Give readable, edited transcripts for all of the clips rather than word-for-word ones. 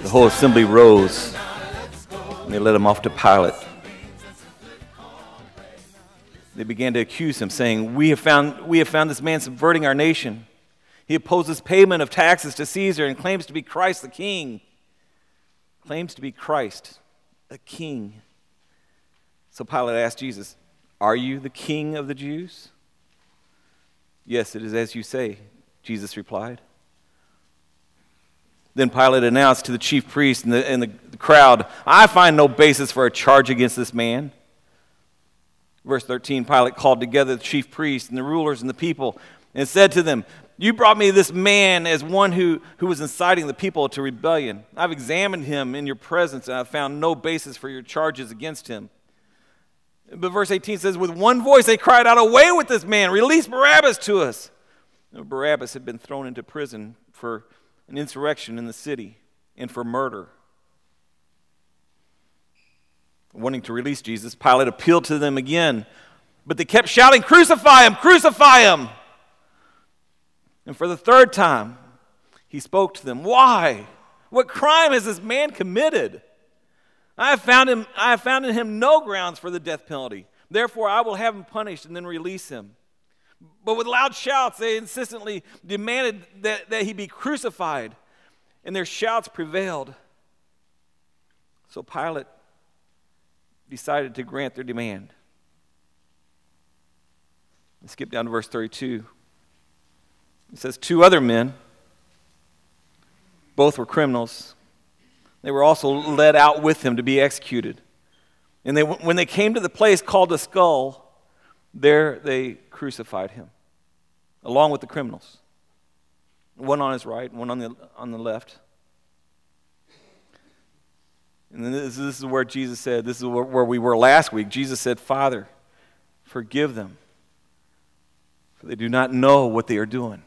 The whole assembly rose, and they led him off to Pilate. They began to accuse him, saying, we have found this man subverting our nation. He opposes payment of taxes to Caesar and claims to be Christ the king. Claims to be Christ, a king. So Pilate asked Jesus, are you the king of the Jews? Yes, it is as you say, Jesus replied. Then Pilate announced to the chief priests and the crowd, I find no basis for a charge against this man. Verse 13, Pilate called together the chief priests and the rulers and the people and said to them, you brought me this man as one who was inciting the people to rebellion. I've examined him in your presence, and I've found no basis for your charges against him. But verse 18 says, with one voice they cried out, away with this man, release Barabbas to us. Now, Barabbas had been thrown into prison for an insurrection in the city and for murder. Wanting to release Jesus, Pilate appealed to them again, but they kept shouting, crucify him, crucify him. And for the third time, he spoke to them. Why? What crime has this man committed? I have found in him no grounds for the death penalty. Therefore, I will have him punished and then release him. But with loud shouts, they insistently demanded that he be crucified, and their shouts prevailed. So Pilate decided to grant their demand. Let's skip down to verse 32. It says, two other men, both were criminals. They were also led out with him to be executed. And when they came to the place called the Skull, there they crucified him, along with the criminals. One on his right, one on the left. And then this is where Jesus said, this is where we were last week. Jesus said, Father, forgive them, for they do not know what they are doing.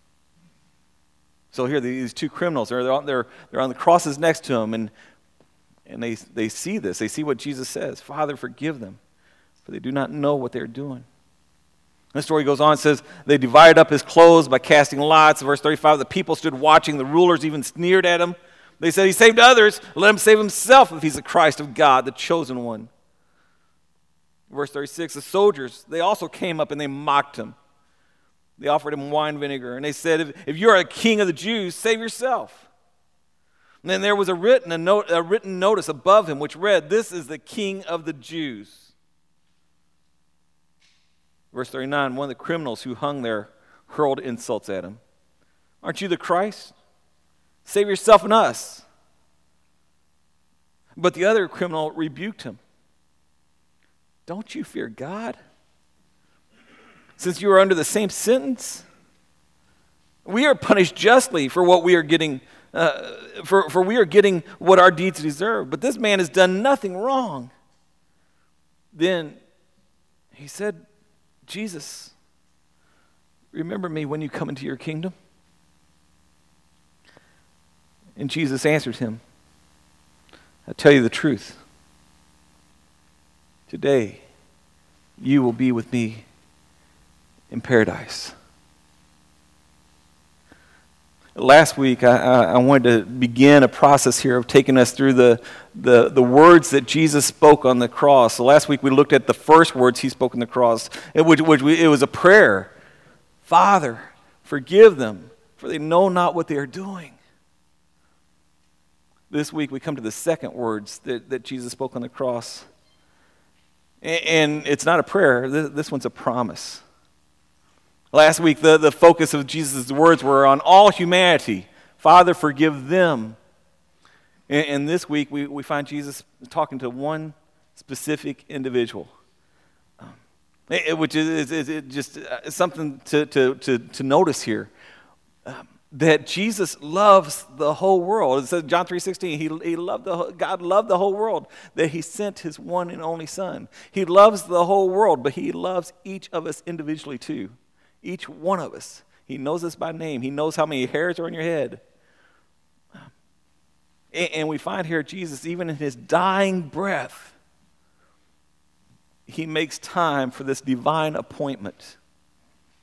So here, these two criminals, they're on the crosses next to him, and they see this. They see what Jesus says. Father, forgive them, for they do not know what they're doing. The story goes on, it says, they divided up his clothes by casting lots. Verse 35, the people stood watching. The rulers even sneered at him. They said, he saved others. Let him save himself if he's the Christ of God, the chosen one. Verse 36, the soldiers, they also came up and they mocked him. They offered him wine vinegar, and they said, if you're a king of the Jews, save yourself. And then there was a written notice above him which read, this is the King of the Jews. Verse 39, one of the criminals who hung there hurled insults at him. Aren't you the Christ? Save yourself and us. But the other criminal rebuked him. Don't you fear God? Since you are under the same sentence, we are punished justly for what we are getting, for we are getting what our deeds deserve. But this man has done nothing wrong. Then he said, Jesus, remember me when you come into your kingdom. And Jesus answered him, I tell you the truth. Today, you will be with me in paradise. Last week, I wanted to begin a process here of taking us through the words that Jesus spoke on the cross. So last week, we looked at the first words he spoke on the cross. It was a prayer. Father, forgive them, for they know not what they are doing. This week, we come to the second words that Jesus spoke on the cross. And it's not a prayer. This one's a promise. Last week, the focus of Jesus' words were on all humanity. Father, forgive them. And this week, we find Jesus talking to one specific individual, which is just something to notice here. That Jesus loves the whole world. It says John 3:16, God loved the whole world, that he sent his one and only Son. He loves the whole world, but he loves each of us individually too. Each one of us. He knows us by name. He knows how many hairs are on your head. And we find here Jesus, even in his dying breath, he makes time for this divine appointment.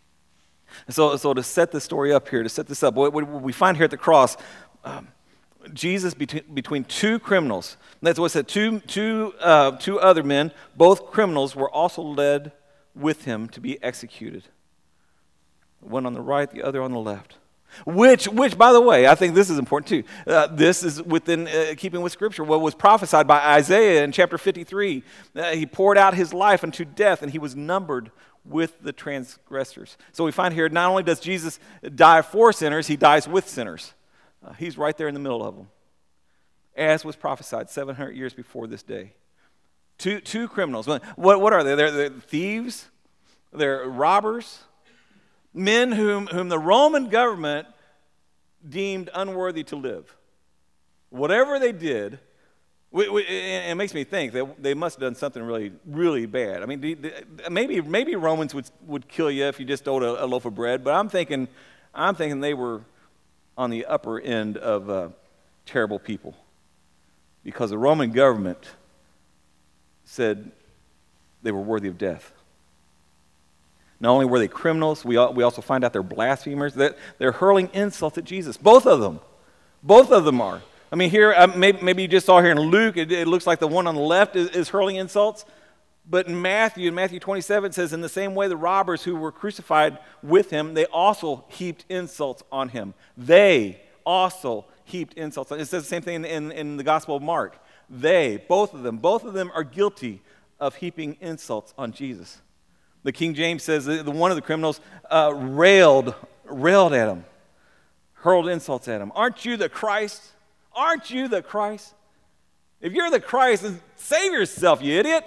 So to set the story up here, to set this up, what we find here at the cross, Jesus between two criminals. That's what it said. Two other men, both criminals, were also led with him to be executed. One on the right, the other on the left. Which, by the way, I think this is important too. This is within keeping with Scripture. What was prophesied by Isaiah in chapter 53. He poured out his life unto death, and he was numbered with the transgressors. So we find here, not only does Jesus die for sinners, he dies with sinners. He's right there in the middle of them, as was prophesied 700 years before this day. Two criminals. What are they? They're thieves. They're robbers. Men whom the Roman government deemed unworthy to live. Whatever they did, it makes me think that they must have done something really, really bad. I mean, maybe Romans would kill you if you just owed a loaf of bread, but I'm thinking they were on the upper end of terrible people, because the Roman government said they were worthy of death. Not only were they criminals, we also find out they're blasphemers, that they're hurling insults at Jesus. Both of them are. I mean, here, maybe you just saw here in Luke, it looks like the one on the left is hurling insults. But in Matthew 27, it says, in the same way the robbers who were crucified with him, they also heaped insults on him. They also heaped insults on him. It says the same thing in the Gospel of Mark. Both of them are guilty of heaping insults on Jesus. The King James says that one of the criminals railed at him, hurled insults at him. Aren't you the Christ? Aren't you the Christ? If you're the Christ, then save yourself, you idiot.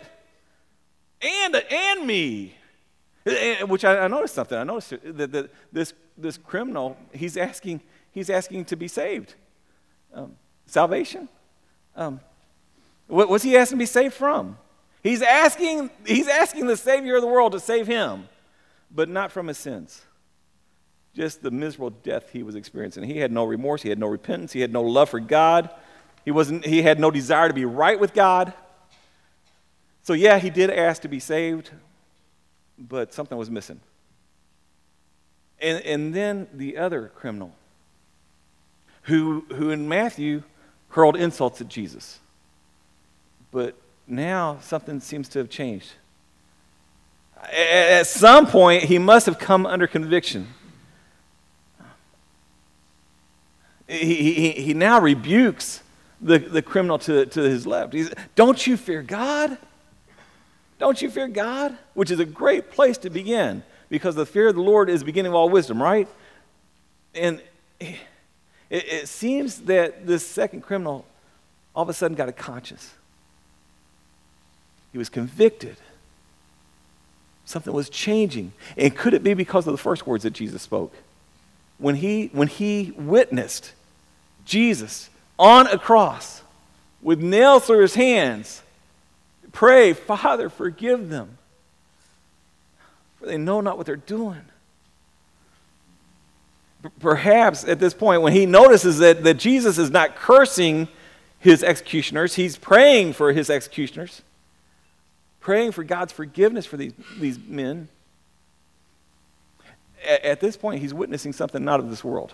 And me. Which I noticed something. I noticed that this criminal, he's asking to be saved. Salvation. What's he asking to be saved from? He's asking the Savior of the world to save him, but not from his sins. Just the miserable death he was experiencing. He had no remorse. He had no repentance. He had no love for God. He had no desire to be right with God. So yeah, he did ask to be saved, but something was missing. And then the other criminal, who in Matthew hurled insults at Jesus, but now something seems to have changed. At some point, he must have come under conviction. He now rebukes the criminal to his left. Don't you fear God? Don't you fear God? Which is a great place to begin, because the fear of the Lord is the beginning of all wisdom, right? And it seems that this second criminal all of a sudden got a conscience. He was convicted. Something was changing. And could it be because of the first words that Jesus spoke? When he witnessed Jesus on a cross with nails through his hands, pray, Father, forgive them, for they know not what they're doing. Perhaps at this point, when he notices that Jesus is not cursing his executioners, he's praying for his executioners, praying for God's forgiveness for these men. At this point, he's witnessing something not of this world.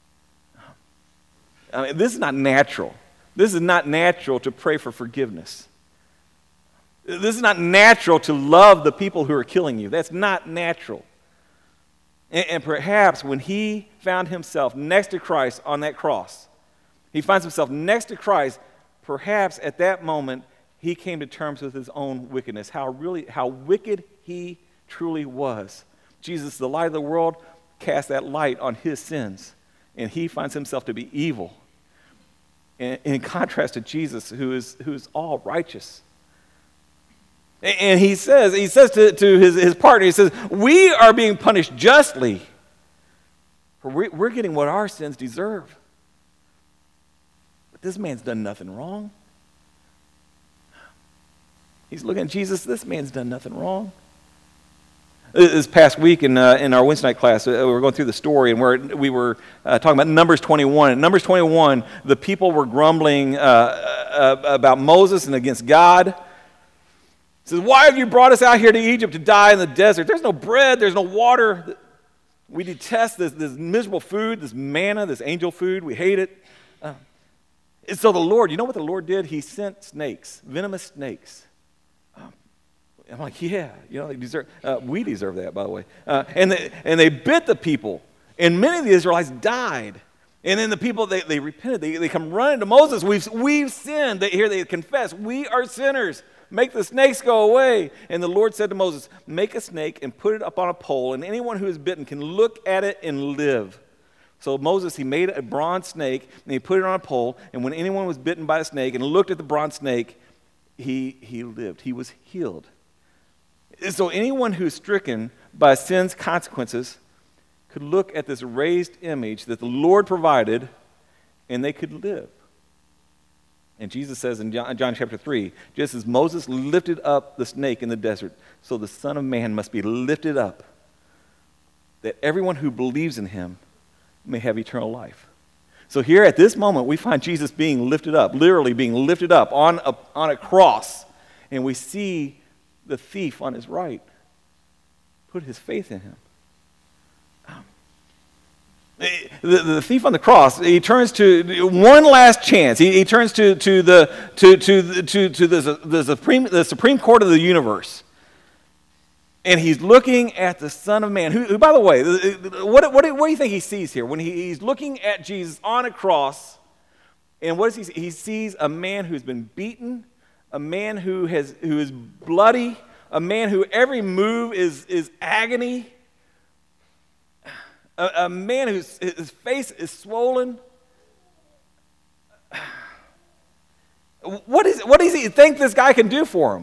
I mean, this is not natural. This is not natural to pray for forgiveness. This is not natural to love the people who are killing you. That's not natural. And perhaps when he found himself next to Christ on that cross, he finds himself next to Christ, perhaps at that moment, he came to terms with his own wickedness, how wicked he truly was. Jesus, the light of the world, cast that light on his sins, and he finds himself to be evil, in contrast to Jesus, who is all righteous. And he says to his partner, he says, we are being punished justly, for we're getting what our sins deserve. But this man's done nothing wrong. He's looking at Jesus. This man's done nothing wrong. This past week in our Wednesday night class, we were going through the story, and we were talking about Numbers 21. In Numbers 21, the people were grumbling about Moses and against God. It says, why have you brought us out here to Egypt to die in the desert? There's no bread. There's no water. We detest this miserable food, this manna, this angel food. We hate it. And so the Lord, you know what the Lord did? He sent snakes, venomous snakes. I'm like, yeah, they deserve. We deserve that, by the way. And they bit the people, and many of the Israelites died. And then the people they repented. They come running to Moses. We've sinned. They confess. We are sinners. Make the snakes go away. And the Lord said to Moses, make a snake and put it up on a pole, and anyone who is bitten can look at it and live. So Moses, he made a bronze snake, and he put it on a pole, and when anyone was bitten by a snake and looked at the bronze snake, he lived. He was healed. So anyone who's stricken by sin's consequences could look at this raised image that the Lord provided, and they could live. And Jesus says in John chapter 3, just as Moses lifted up the snake in the desert, so the Son of Man must be lifted up, that everyone who believes in him may have eternal life. So here at this moment, we find Jesus being lifted up, literally being lifted up on a cross, and we see the thief on his right put his faith in him. The thief on the cross, he turns to one last chance. He turns to the Supreme Court of the universe, and he's looking at the Son of Man. Who, by the way, what do you think he sees here when he's looking at Jesus on a cross? And what does he see? He sees a man who's been beaten, a man who is bloody, a man who every move is agony. A man whose his face is swollen. What does he think this guy can do for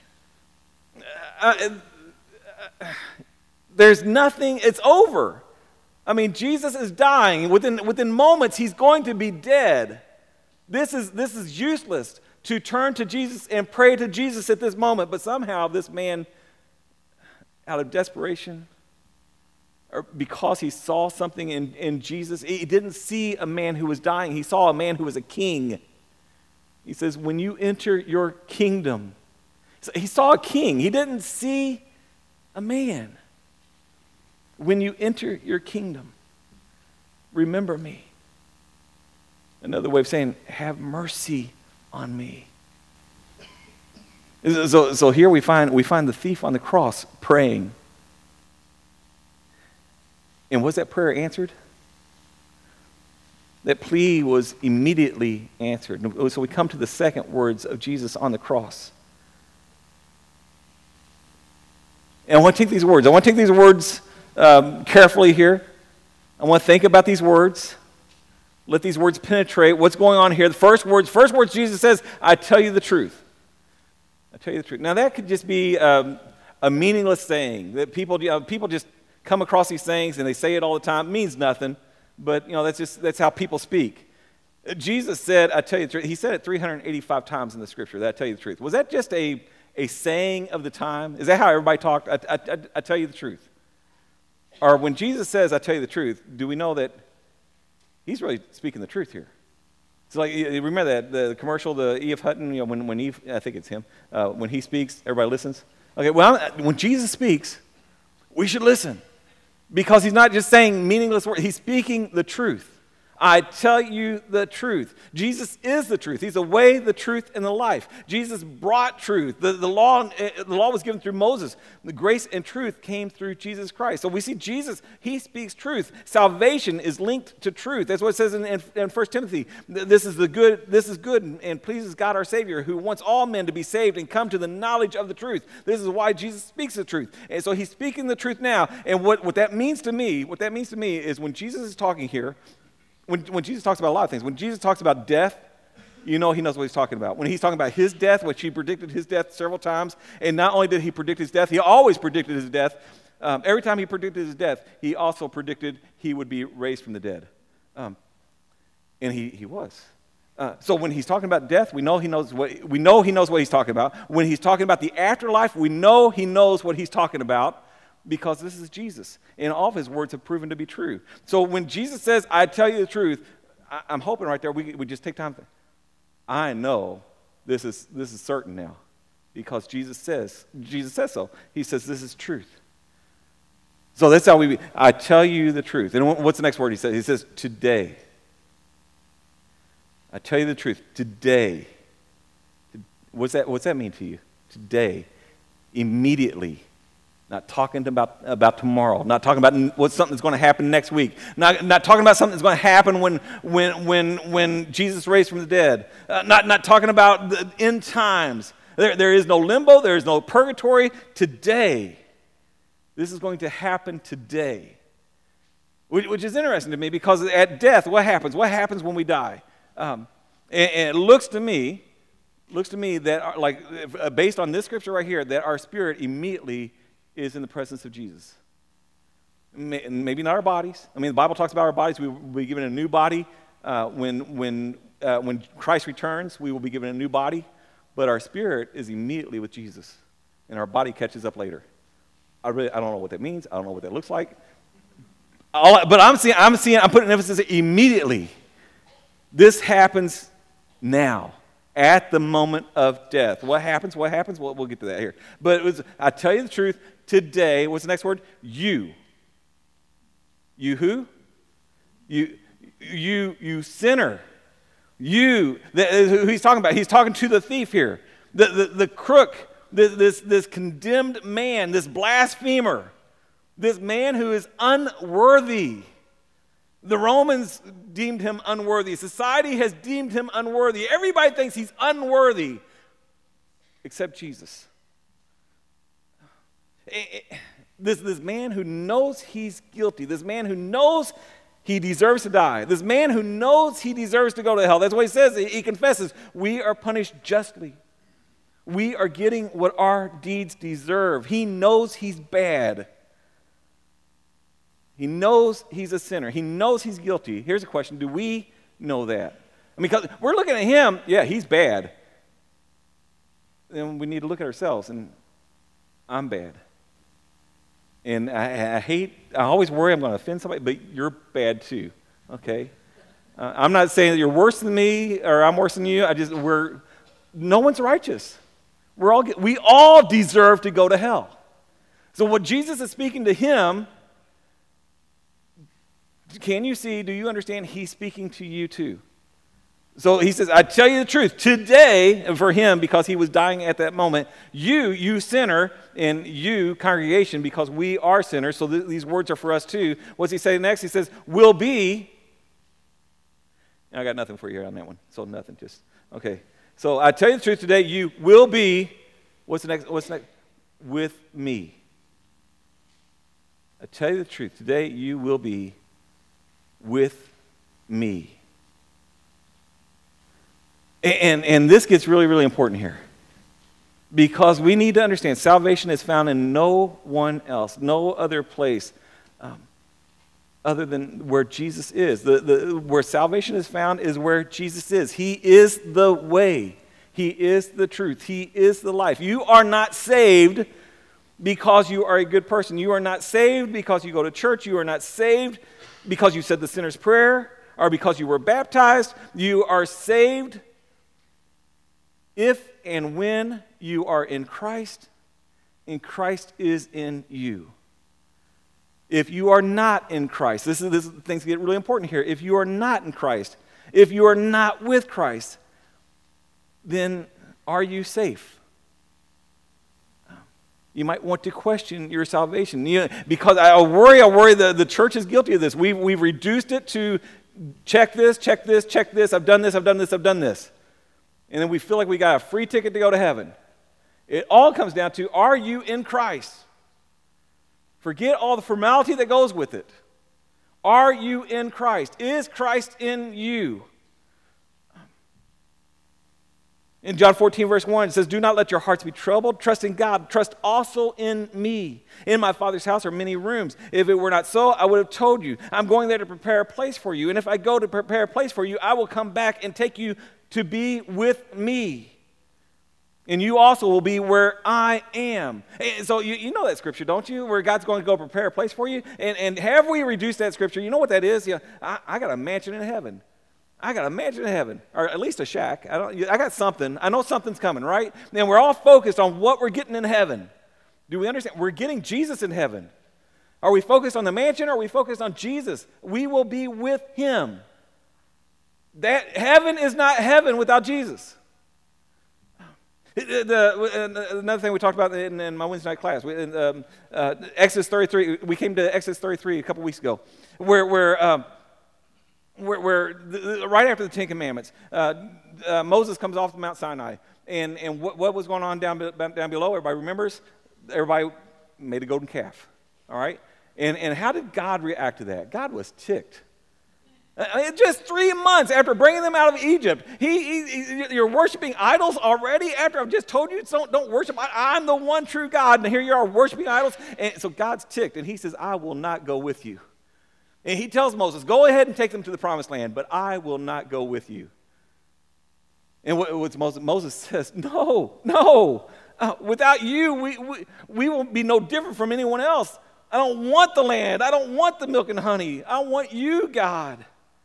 him? There's nothing. It's over. I mean, Jesus is dying. Within moments, he's going to be dead. This is useless to turn to Jesus and pray to Jesus at this moment. But somehow, this man, out of desperation, or because he saw something in Jesus. He didn't see a man who was dying. He saw a man who was a king. He says, when you enter your kingdom. So he saw a king. He didn't see a man. When you enter your kingdom, remember me. Another way of saying, have mercy on me. So here we find the thief on the cross praying. And was that prayer answered? That plea was immediately answered. So we come to the second words of Jesus on the cross. And I want to take these words. Carefully here. I want to think about these words. Let these words penetrate what's going on here. The first words Jesus says, I tell you the truth. I tell you the truth. Now that could just be a meaningless saying that people just come across these things and they say it all the time. It means nothing, but that's how people speak. Jesus said, I tell you the truth. He said it 385 times in the scripture, that I tell you the truth. Was that just a saying of the time? Is that how everybody talked? I tell you the truth. Or when Jesus says, I tell you the truth, do we know that he's really speaking the truth here? It's like, you remember that the commercial, the E.F. Hutton, when Eve, I think it's him, when he speaks, everybody listens. Okay, well, when Jesus speaks, we should listen. Because he's not just saying meaningless words. He's speaking the truth. I tell you the truth. Jesus is the truth. He's the way, the truth, and the life. Jesus brought truth. The law was given through Moses. The grace and truth came through Jesus Christ. So we see Jesus, he speaks truth. Salvation is linked to truth. That's what it says in 1 Timothy. This is good and pleases God our Savior, who wants all men to be saved and come to the knowledge of the truth. This is why Jesus speaks the truth. And so he's speaking the truth now. And what that means to me is when Jesus is talking here, when Jesus talks about a lot of things, when Jesus talks about death, he knows what he's talking about. When he's talking about his death, which he predicted his death several times, and not only did he predict his death, he always predicted his death. Every time he predicted his death, he also predicted he would be raised from the dead. And he was. So when he's talking about death, we know he knows what he's talking about. When he's talking about the afterlife, we know he knows what he's talking about, because this is Jesus, and all of his words have proven to be true. So when Jesus says, I tell you the truth, I'm hoping right there we just take time to think, I know this is certain now, because Jesus says so. He says this is truth. So that's how I tell you the truth. And what's the next word he says? He says, today. I tell you the truth, today, what's that mean to you? Today, immediately. Not talking about tomorrow. Not talking about something that's going to happen next week. Not talking about something that's going to happen when Jesus raised from the dead. Not talking about the end times. There is no limbo. There is no purgatory. Today, this is going to happen today. Which is interesting to me because at death, what happens? What happens when we die? And it looks to me that, based on this scripture right here, that our spirit immediately is in the presence of Jesus. Maybe not our bodies. I mean, the Bible talks about our bodies. We will be given a new body. When Christ returns, we will be given a new body. But our spirit is immediately with Jesus. And our body catches up later. I don't know what that means. I don't know what that looks like. But I'm putting an emphasis immediately. This happens now. At the moment of death. What happens? Well, we'll get to that here. But I tell you the truth, today, what's the next word? You. You who? You sinner. You. Who he's talking about? He's talking to the thief here. The crook, this condemned man, this blasphemer, this man who is unworthy. The Romans deemed him unworthy. Society has deemed him unworthy. Everybody thinks he's unworthy except Jesus. This man who knows he's guilty, this man who knows he deserves to die, this man who knows he deserves to go to hell. That's what he says. He confesses, we are punished justly. We are getting what our deeds deserve. He knows he's bad. He knows he's a sinner. He knows he's guilty. Here's a question. Do we know that? I mean, because we're looking at him, yeah, he's bad. Then we need to look at ourselves, and I'm bad. And I always worry I'm going to offend somebody, but you're bad too, okay? I'm not saying that you're worse than me or I'm worse than you. No one's righteous. We all deserve to go to hell. So what Jesus is speaking to him, can you see, do you understand, he's speaking to you too? So he says, I tell you the truth, today, for him, because he was dying at that moment, you sinner, and you congregation, because we are sinners, so these words are for us too. What's he say next? He says, will be, I got nothing for you on that one, so nothing, okay. So I tell you the truth, today you will be, what's the next? With me. I tell you the truth, today you will be with me. And this gets really, really important here. Because we need to understand salvation is found in no one else, no other place other than where Jesus is. Where salvation is found is where Jesus is. He is the way. He is the truth. He is the life. You are not saved because you are a good person. You are not saved because you go to church. You are not saved because you said the sinner's prayer or because you were baptized. You are saved if and when you are in Christ, and Christ is in you. If you are not in Christ, things get really important here. If you are not in Christ, if you are not with Christ, then are you safe? You might want to question your salvation. Because I worry the church is guilty of this. We've reduced it to check this, check this, check this. I've done this, I've done this, I've done this. And then we feel like we got a free ticket to go to heaven. It all comes down to, are you in Christ? Forget all the formality that goes with it. Are you in Christ? Is Christ in you? In John 14, verse 1, it says, do not let your hearts be troubled. Trust in God. Trust also in me. In my Father's house are many rooms. If it were not so, I would have told you. I'm going there to prepare a place for you. And if I go to prepare a place for you, I will come back and take you to be with me. And you also will be where I am. And so you know that scripture, don't you? Where God's going to go prepare a place for you. And have we reduced that scripture? You know what that is? I got a mansion in heaven. I got a mansion in heaven, or at least a shack. I got something. I know something's coming, right? And we're all focused on what we're getting in heaven. Do we understand? We're getting Jesus in heaven. Are we focused on the mansion, or are we focused on Jesus? We will be with him. That heaven is not heaven without Jesus. Another thing we talked about in my Wednesday night class, Exodus 33. We came to Exodus 33 a couple weeks ago, where right after the Ten Commandments, Moses comes off the Mount Sinai, and what was going on down below? Everybody remembers. Everybody made a golden calf. All right, and how did God react to that? God was ticked. Just 3 months after bringing them out of Egypt, you're worshiping idols already after I've just told you don't worship. I'm the one true God, and here you are worshiping idols. And so God's ticked, and he says, I will not go with you. And he tells Moses, go ahead and take them to the promised land, but I will not go with you. And what's Moses says, no, without you, we will be no different from anyone else. I don't want the land. I don't want the milk and honey. I want you, God.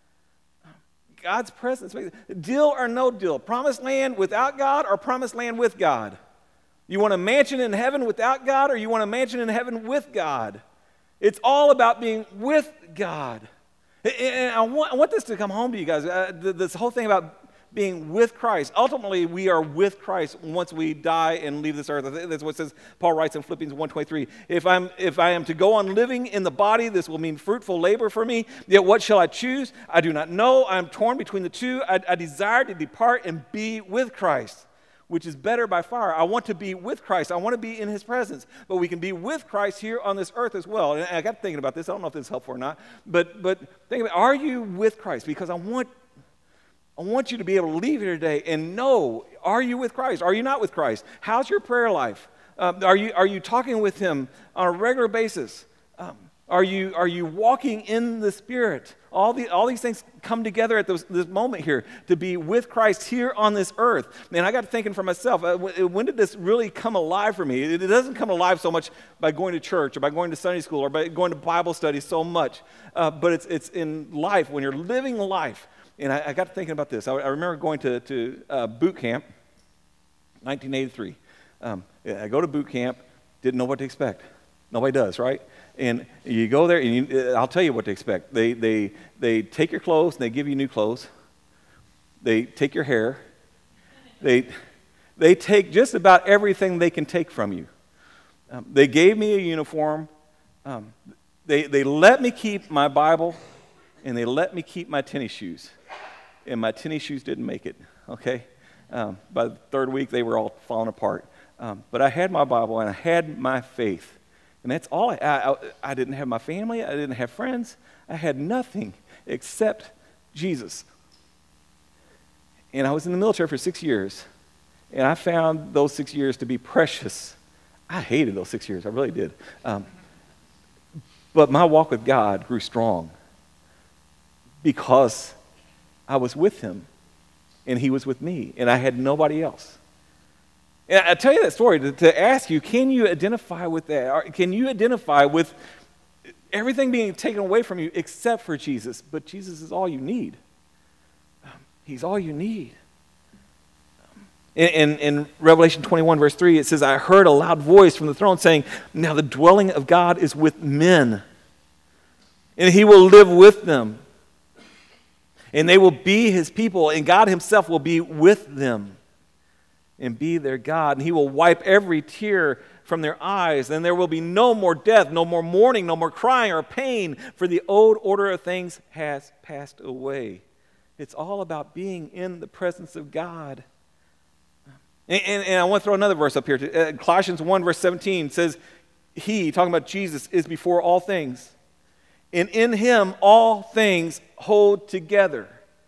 God's presence. Deal or no deal. Promised land without God or promised land with God? You want a mansion in heaven without God, or you want a mansion in heaven with God? It's all about being with God. And I want this to come home to you guys. This whole thing about being with Christ. Ultimately, we are with Christ once we die and leave this earth. That's what Paul writes in Philippians 1:23. If I am to go on living in the body, this will mean fruitful labor for me. Yet what shall I choose? I do not know. I am torn between the two. I desire to depart and be with Christ, which is better by far. I want to be with Christ. I want to be in his presence. But we can be with Christ here on this earth as well. And I got thinking about this. I don't know if this is helpful or not. But think about, are you with Christ? Because I want you to be able to leave here today and know, are you with Christ? Are you not with Christ? How's your prayer life? Are you talking with him on a regular basis? Are you walking in the Spirit? All these things come together at this moment here to be with Christ here on this earth. And I got thinking for myself, when did this really come alive for me? It doesn't come alive so much by going to church or by going to Sunday school or by going to Bible study so much, but it's in life, when you're living life. And I got thinking about this. I remember going to boot camp, 1983. I go to boot camp, didn't know what to expect. Nobody does, right? And you go there, and I'll tell you what to expect. They take your clothes, and they give you new clothes. They take your hair. They take just about everything they can take from you. They gave me a uniform. They let me keep my Bible, and they let me keep my tennis shoes. And my tennis shoes didn't make it, okay? By the third week, they were all falling apart. But I had my Bible, and I had my faith. And that's all I didn't have my family. I didn't have friends. I had nothing except Jesus. And I was in the military for 6 years. And I found those 6 years to be precious. I hated those 6 years. I really did. But my walk with God grew strong because I was with him, and he was with me, and I had nobody else. And I tell you that story to ask you, can you identify with that? Can you identify with everything being taken away from you except for Jesus? But Jesus is all you need. He's all you need. In Revelation 21, verse 3, it says, I heard a loud voice from the throne saying, now the dwelling of God is with men, and he will live with them. And they will be his people, and God himself will be with them and be their God. And he will wipe every tear from their eyes. And there will be no more death, no more mourning, no more crying or pain, for the old order of things has passed away. It's all about being in the presence of God. And I want to throw another verse up here. Colossians 1, verse 17 says, he, talking about Jesus, is before all things. And in him all things hold together.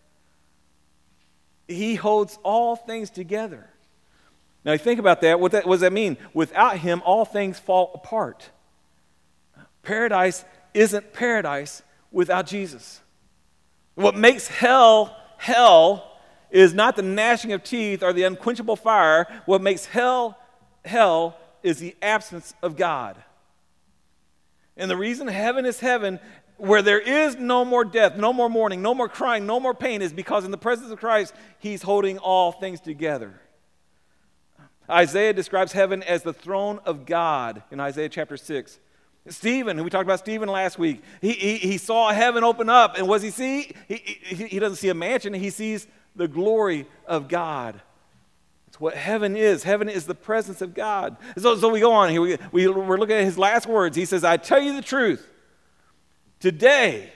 He holds all things together. Now you think about that. What does that mean? Without him, all things fall apart. Paradise isn't paradise without Jesus. What makes hell hell is not the gnashing of teeth or the unquenchable fire. What makes hell hell is the absence of God. And the reason heaven is heaven, where there is no more death, no more mourning, no more crying, no more pain, is because in the presence of Christ, he's holding all things together. Isaiah describes heaven as the throne of God in Isaiah chapter 6. Stephen, we talked about Stephen last week, he saw heaven open up, and what does he see? He doesn't see a mansion, he sees the glory of God. It's what heaven is. Heaven is the presence of God. So we go on here. We're looking at his last words. He says, I tell you the truth. Today,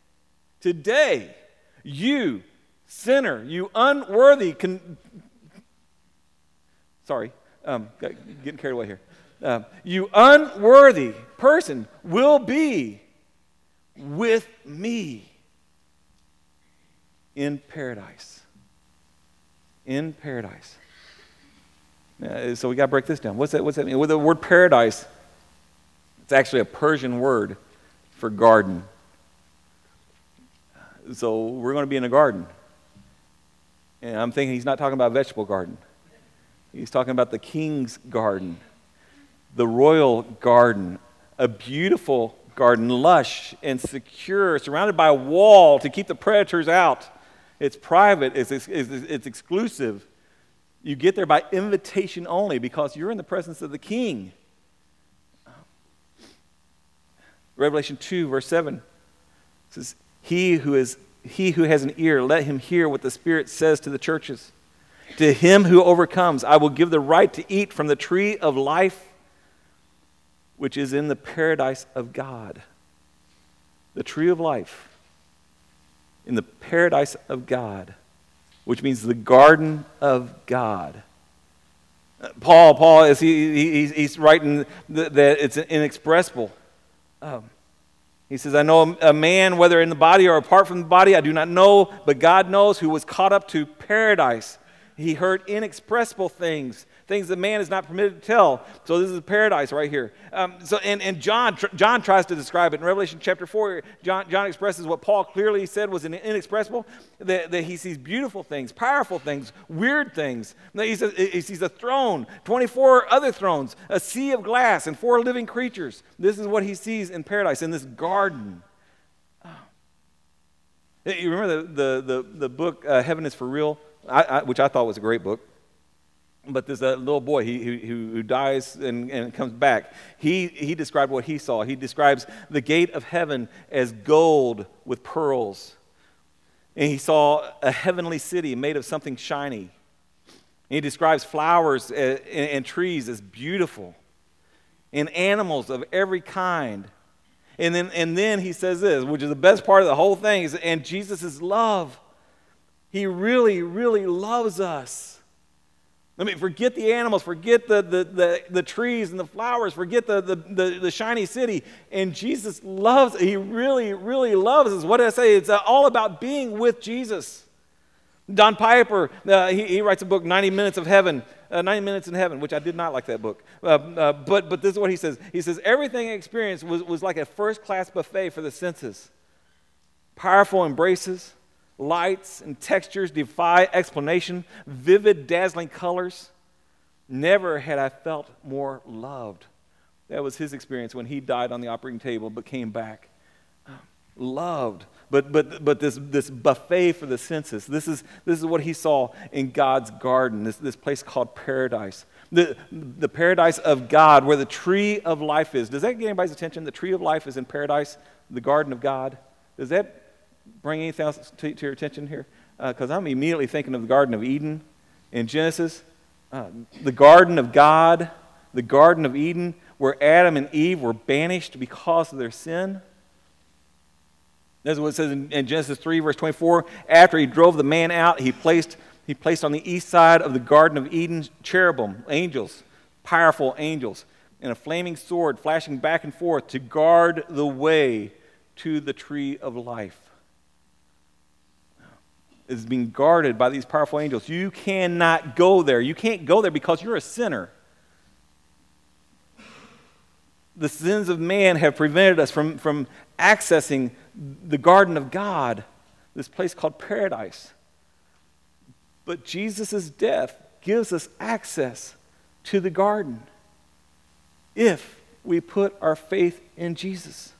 you sinner, you unworthy, getting carried away here. You unworthy person will be with me in paradise. In paradise. So we got to break this down. What's that mean? Well, the word paradise, it's actually a Persian word for garden. So we're going to be in a garden. And I'm thinking he's not talking about a vegetable garden. He's talking about the king's garden, the royal garden, a beautiful garden, lush and secure, surrounded by a wall to keep the predators out. It's private, it's exclusive. You get there by invitation only because you're in the presence of the king. Revelation 2, verse 7 says, He who has an ear, let him hear what the Spirit says to the churches. To him who overcomes, I will give the right to eat from the tree of life, which is in the paradise of God. The tree of life in the paradise of God, which means the garden of God. Paul, as he's writing that it's inexpressible. He says, I know a man, whether in the body or apart from the body, I do not know, but God knows, who was caught up to paradise. He heard inexpressible things that man is not permitted to tell. So this is paradise right here. And John tries to describe it. In Revelation chapter 4, John expresses what Paul clearly said was inexpressible, that he sees beautiful things, powerful things, weird things. He says he sees a throne, 24 other thrones, a sea of glass, and 4 living creatures. This is what he sees in paradise, in this garden. You remember the book Heaven is for Real, which I thought was a great book. But there's a little boy who dies and comes back. He described what he saw. He describes the gate of heaven as gold with pearls. And he saw a heavenly city made of something shiny. And he describes flowers and trees as beautiful, and animals of every kind. And then he says this, which is the best part of the whole thing, is, and Jesus is love. He really, really loves us. I mean, forget the animals, forget the trees and the flowers, forget the shiny city. And Jesus loves, he really, really loves us. What did I say? It's all about being with Jesus. Don Piper, he writes a book, 90 Minutes of Heaven, 90 Minutes in Heaven, which I did not like that book. But this is what he says. He says, everything I experienced was like a first-class buffet for the senses. Powerful embraces, lights and textures defy explanation, vivid, dazzling colors. Never had I felt more loved. That was his experience when he died on the operating table but came back. Loved. But this buffet for the senses, this is what he saw in God's garden, this place called paradise. The paradise of God, where the tree of life is. Does that get anybody's attention? The tree of life is in paradise, the garden of God. Does that bring anything else to your attention here? Because I'm immediately thinking of the Garden of Eden in Genesis. The Garden of God, the Garden of Eden, where Adam and Eve were banished because of their sin. That's what it says in Genesis 3, verse 24. After he drove the man out, he placed on the east side of the Garden of Eden cherubim, angels, powerful angels, and a flaming sword flashing back and forth to guard the way to the tree of life. Is being guarded by these powerful angels. You cannot go there. You can't go there because you're a sinner. The sins of man have prevented us from accessing the garden of God, this place called paradise. But Jesus' death gives us access to the garden if we put our faith in Jesus.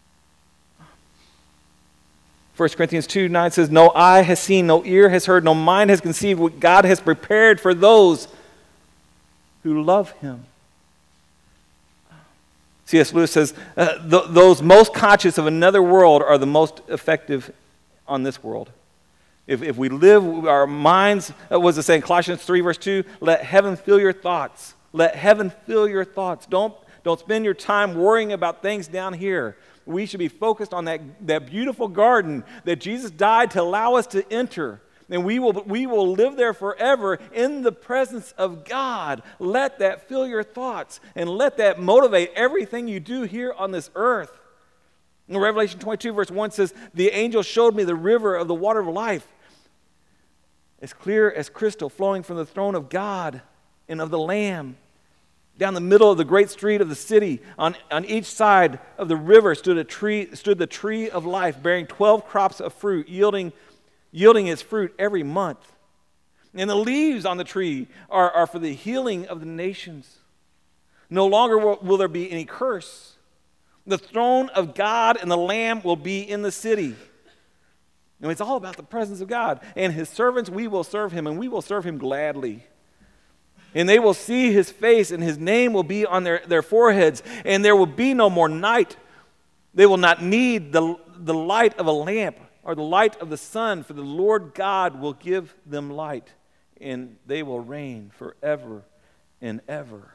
1 Corinthians 2:9 says, no eye has seen, no ear has heard, no mind has conceived what God has prepared for those who love him. C.S. Lewis says, those most conscious of another world are the most effective on this world. If we live our minds, what was it saying, Colossians 3, verse 2, let heaven fill your thoughts. Let heaven fill your thoughts. Don't spend your time worrying about things down here. We should be focused on that beautiful garden that Jesus died to allow us to enter. And we will live there forever in the presence of God. Let that fill your thoughts and let that motivate everything you do here on this earth. In Revelation 22, verse 1 says, the angel showed me the river of the water of life, as clear as crystal, flowing from the throne of God and of the Lamb. Down the middle of the great street of the city, on each side of the river stood the tree of life, bearing 12 crops of fruit, yielding its fruit every month. And the leaves on the tree are for the healing of the nations. No longer will there be any curse. The throne of God and the Lamb will be in the city. And it's all about the presence of God. And his servants, we will serve him, and we will serve him gladly. And they will see his face, and his name will be on their foreheads, and there will be no more night. They will not need the light of a lamp or the light of the sun, for the Lord God will give them light, and they will reign forever and ever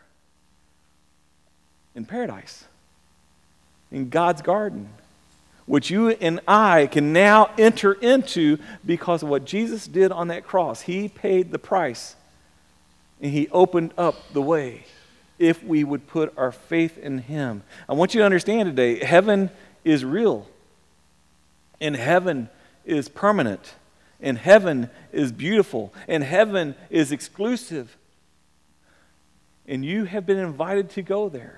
in paradise, in God's garden, which you and I can now enter into because of what Jesus did on that cross. He paid the price, and he opened up the way if we would put our faith in him. I want you to understand today, heaven is real, and heaven is permanent, and heaven is beautiful, and heaven is exclusive, and you have been invited to go there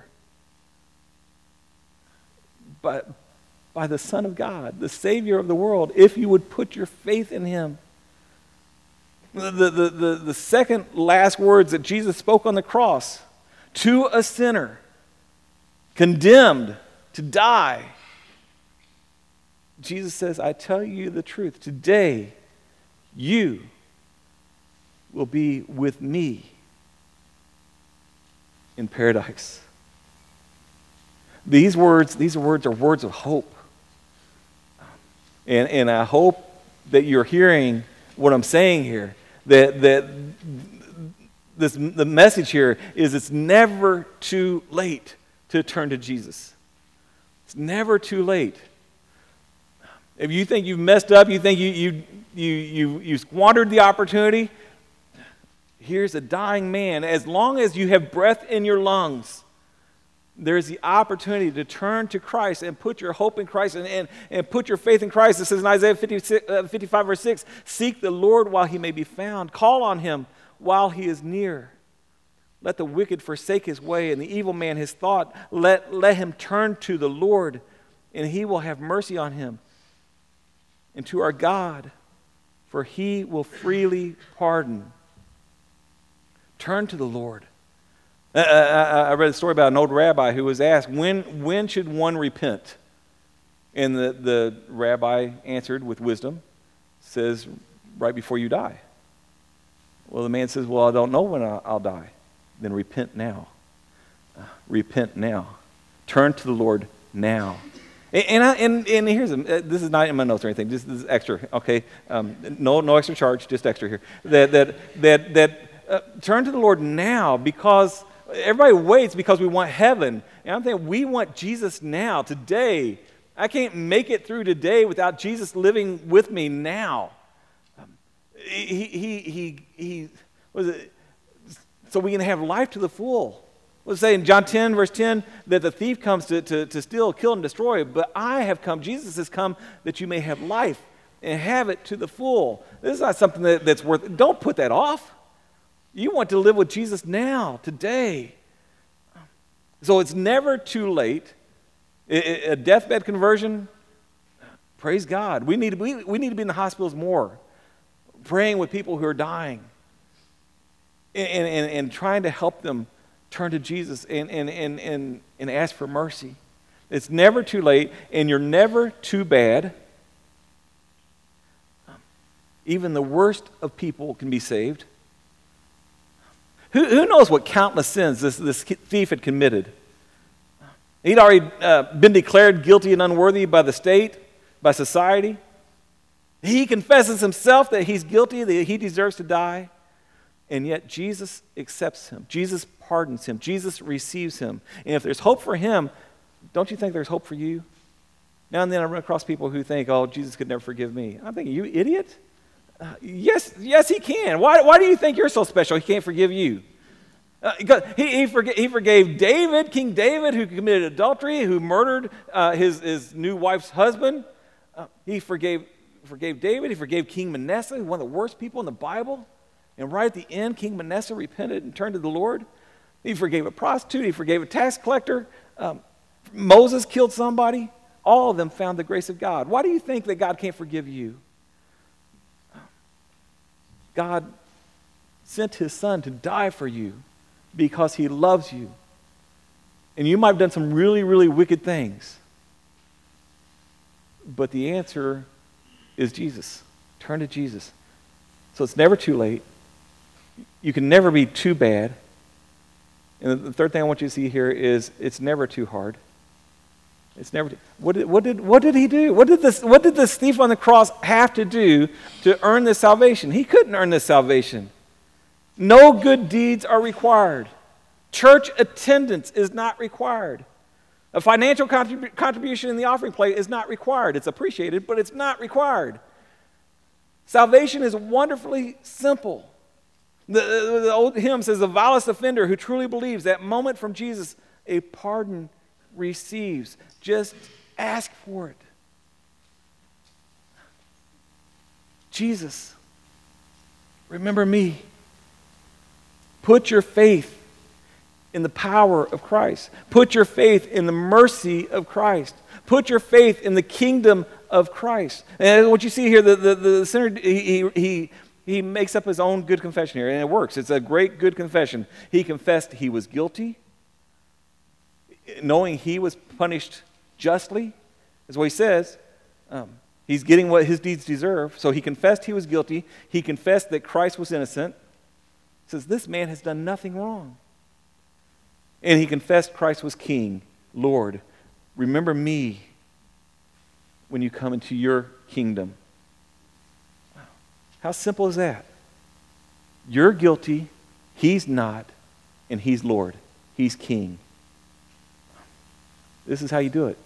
by the Son of God, the Savior of the world, if you would put your faith in him. The second last words that Jesus spoke on the cross to a sinner condemned to die, Jesus says, I tell you the truth, today you will be with me in paradise. These words are words of hope. And I hope that you're hearing what I'm saying here, that the message here is it's never too late to turn to Jesus. It's never too late. If you think you've messed up, you think you squandered the opportunity, here's a dying man. As long as you have breath in your lungs, there's the opportunity to turn to Christ and put your hope in Christ and put your faith in Christ. It says in Isaiah 55, verse 6, seek the Lord while he may be found. Call on him while he is near. Let the wicked forsake his way and the evil man his thought. Let him turn to the Lord, and he will have mercy on him, and to our God, for he will freely pardon. Turn to the Lord. I read a story about an old rabbi who was asked, when should one repent? And the rabbi answered with wisdom, says, right before you die. Well, the man says, well, I don't know when I'll die. Then repent now. Repent now. Turn to the Lord now. And here's this is not in my notes or anything. This is extra, okay? No extra charge, just extra here. Turn to the Lord now, because everybody waits because we want heaven. And I'm thinking we want Jesus now, today. I can't make it through today without Jesus living with me now. He was it, so we can have life to the full. Let's say in John 10, verse 10, that the thief comes to steal, kill, and destroy. But I have come, Jesus has come, that you may have life and have it to the full. This is not something that's worth, don't put that off. You want to live with Jesus now, today. So it's never too late. A deathbed conversion, praise God. We need to be in the hospitals more, praying with people who are dying and trying to help them turn to Jesus and ask for mercy. It's never too late, and you're never too bad. Even the worst of people can be saved. Who knows what countless sins this thief had committed? He'd already been declared guilty and unworthy by the state, by society. He confesses himself that he's guilty, that he deserves to die. And yet Jesus accepts him. Jesus pardons him. Jesus receives him. And if there's hope for him, don't you think there's hope for you? Now and then I run across people who think, oh, Jesus could never forgive me. I'm thinking, you idiot? Yes, he can. Why do you think you're so special he can't forgive you? He forgave David, King David, who committed adultery, who murdered his new wife's husband. He forgave David. He forgave King Manasseh, one of the worst people in the Bible. And right at the end, King Manasseh repented and turned to the Lord. He forgave a prostitute. He forgave a tax collector. Moses killed somebody. All of them found the grace of God. Why do you think that God can't forgive you? God sent his son to die for you because he loves you. And you might have done some really, really wicked things. But the answer is Jesus. Turn to Jesus. So it's never too late. You can never be too bad. And the third thing I want you to see here is it's never too hard. It's never. What did he do? What did this thief on the cross have to do to earn this salvation? He couldn't earn this salvation. No good deeds are required. Church attendance is not required. A financial contribution in the offering plate is not required. It's appreciated, but it's not required. Salvation is wonderfully simple. The old hymn says, the vilest offender who truly believes that moment from Jesus, a pardon receives. Just ask for it. Jesus, remember me. Put your faith in the power of Christ. Put your faith in the mercy of Christ. Put your faith in the kingdom of Christ. And what you see here, the sinner, he makes up his own good confession here, and it works. It's a great good confession. He confessed he was guilty, knowing he was punished justly, is what he says. He's getting what his deeds deserve. So he confessed he was guilty. He confessed that Christ was innocent. He says, this man has done nothing wrong. And he confessed Christ was King, Lord. Remember me when you come into your kingdom. How simple is that? You're guilty, he's not, and he's Lord. He's King. This is how you do it.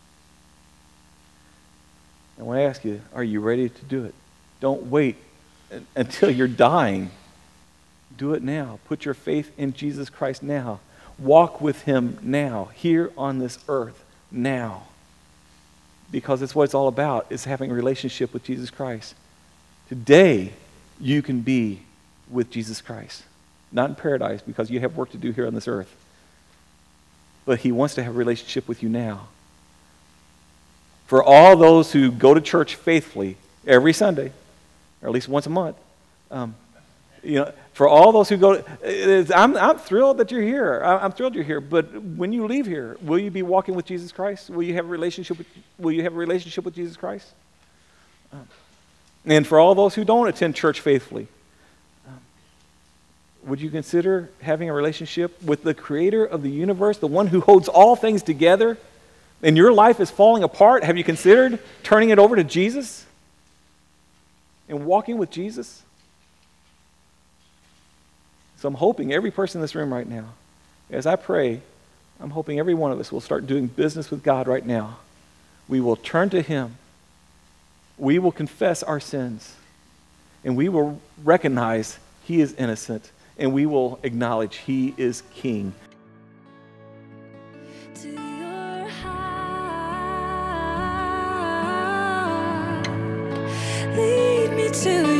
I want to ask you, are you ready to do it? Don't wait until you're dying. Do it now. Put your faith in Jesus Christ now. Walk with him now, here on this earth, now. Because it's what it's all about, is having a relationship with Jesus Christ. Today, you can be with Jesus Christ. Not in paradise, because you have work to do here on this earth. But he wants to have a relationship with you now. For all those who go to church faithfully every Sunday, or at least once a month, for all those who go, I'm thrilled that you're here. I'm thrilled you're here. But when you leave here, will you be walking with Jesus Christ? Will you have a relationship with Jesus Christ? And for all those who don't attend church faithfully, would you consider having a relationship with the creator of the universe, the one who holds all things together, and your life is falling apart? Have you considered turning it over to Jesus and walking with Jesus? So I'm hoping every person in this room right now, as I pray, I'm hoping every one of us will start doing business with God right now. We will turn to him. We will confess our sins. And we will recognize he is innocent. And we will acknowledge he is King. To your heart, lead me to